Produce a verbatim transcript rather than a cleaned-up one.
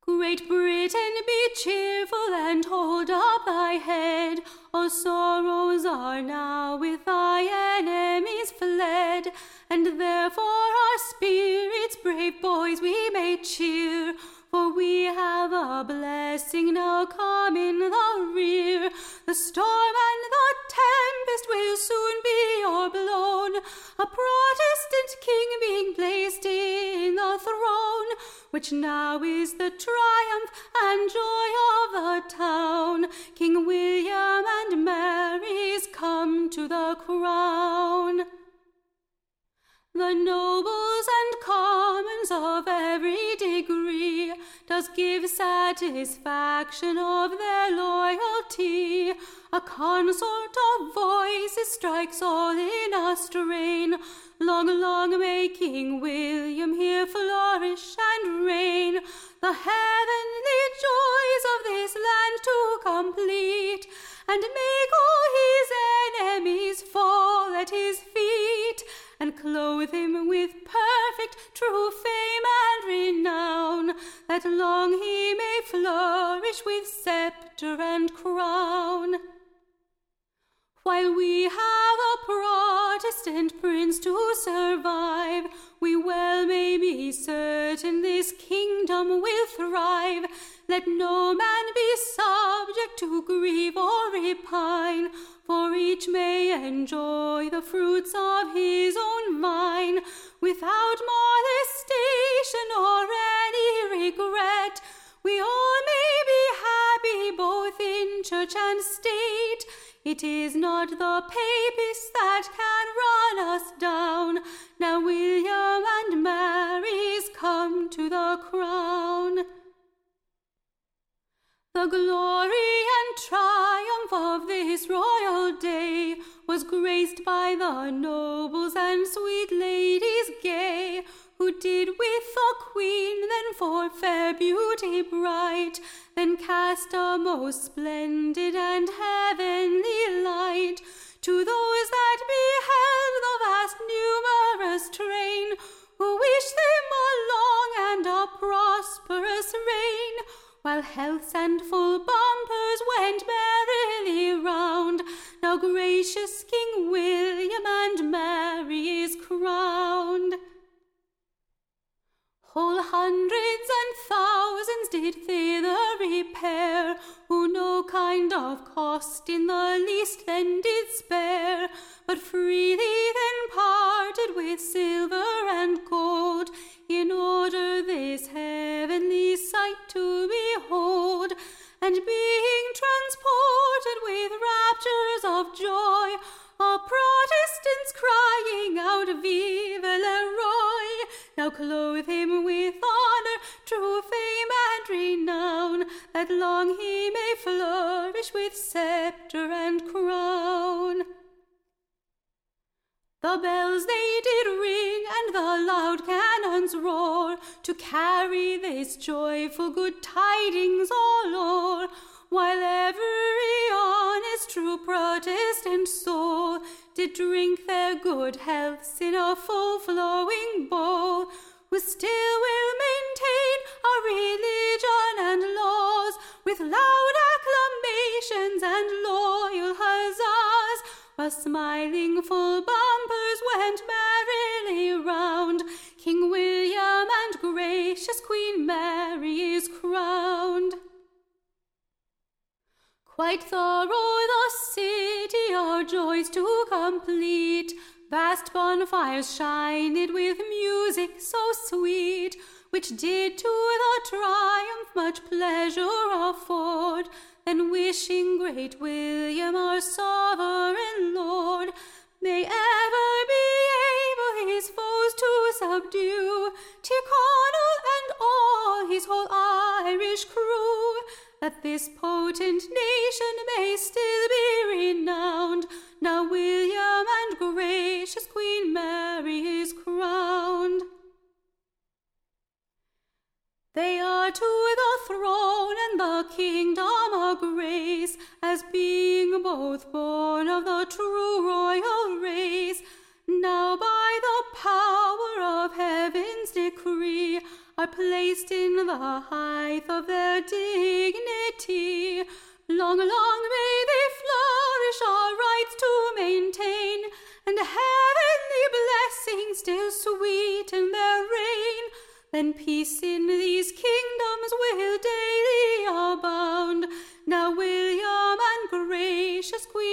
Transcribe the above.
Great Britain, be cheerful and hold up thy head. All sorrows are now with thy enemies fled, and therefore our spirits, brave boys, we may cheer. For we have a blessing now come in the rear. The storm and the tempest will soon be o'erblown, a Protestant king being placed in the throne, which now is the triumph and joy of the town. King William and Mary is come to the crown. The nobles and commons of every degree does give satisfaction of their loyalty. A consort of voices strikes all in a strain. Long, long may King William here flourish and reign, the heavenly joys of this land to complete, and make all his enemies fall at his feet, and clothe him with perfect true fame and renown, that long he may flourish with sceptre and crown. While we have a Protestant prince to survive, we well may be certain this kingdom will thrive. Let no man be subject to grieve or repine, for each may enjoy the fruits of his own vine, without molestation or any regret. We all may be happy both in church and state. It is not the papists that can run us down. Now William and Mary is come to the crown. The glory and triumph of this royal day was graced by the nobles and sweet ladies gay, who did with the queen then for fair beauty bright, then cast a most splendid and heavenly light to those that beheld the vast numerous train, who wish them a long and a prosperous reign, while healths and full bumpers went merrily round. Now gracious King William and Mary is crowned. Whole hundreds and thousands did thither repair, who no kind of cost in the least then did spare, but freely then parted with silver and gold, in order this heavenly sight to behold, and being transported with raptures of joy, all Protestants crying out, Vive le Roy! Now clothe him with honor, true fame and renown, that long he may flourish with sceptre and crown. The bells they did ring, and the loud cannons roar, to carry this joyful good tidings all o'er, while every honest true Protestant soul did drink their good healths in a full flowing bowl, who still will maintain our religion and laws, with loud acclamations and loyal huzzas, while smiling full bumpers went merrily round. King William and gracious Queen Mary is crowned. Quite thorough the city our joys to complete, vast bonfires shined with music so sweet, which did to the triumph much pleasure afford. Then wishing great William our sovereign Lord may ever be able his foes to subdue, Tyrconnell and all his whole Irish crew, that this potent nation may still be renowned. Now William and gracious Queen Mary is crowned. They are to the throne and the kingdom a grace, as being both born of the true royal race. Now by the power of heaven's decree, are placed in the height of their dignity. Long, long may they flourish, our rights to maintain, and heavenly blessings still sweeten their reign. Then peace in these kingdoms will daily abound. Now William and gracious Queen